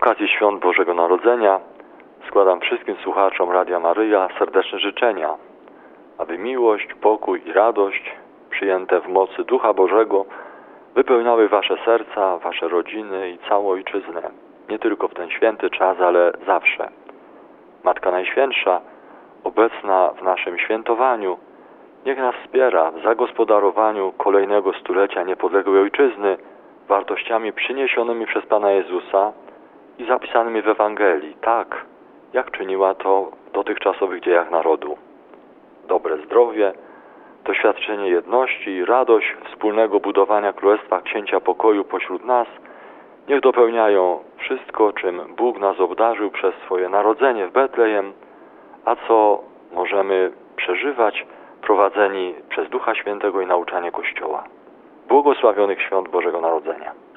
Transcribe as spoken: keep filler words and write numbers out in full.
okazji Świąt Bożego Narodzenia składam wszystkim słuchaczom Radia Maryja serdeczne życzenia, aby miłość, pokój i radość przyjęte w mocy Ducha Bożego wypełniały wasze serca, wasze rodziny i całą ojczyznę, nie tylko w ten święty czas, ale zawsze. Matka Najświętsza, obecna w naszym świętowaniu, niech nas wspiera w zagospodarowaniu kolejnego stulecia niepodległej ojczyzny wartościami przyniesionymi przez Pana Jezusa i zapisanymi w Ewangelii, tak jak czyniła to w dotychczasowych dziejach narodu. Dobre zdrowie, doświadczenie jedności i radość wspólnego budowania Królestwa Księcia Pokoju pośród nas niech dopełniają wszystko, czym Bóg nas obdarzył przez swoje narodzenie w Betlejem, a co możemy przeżywać prowadzeni przez Ducha Świętego i nauczanie Kościoła. Błogosławionych Świąt Bożego Narodzenia.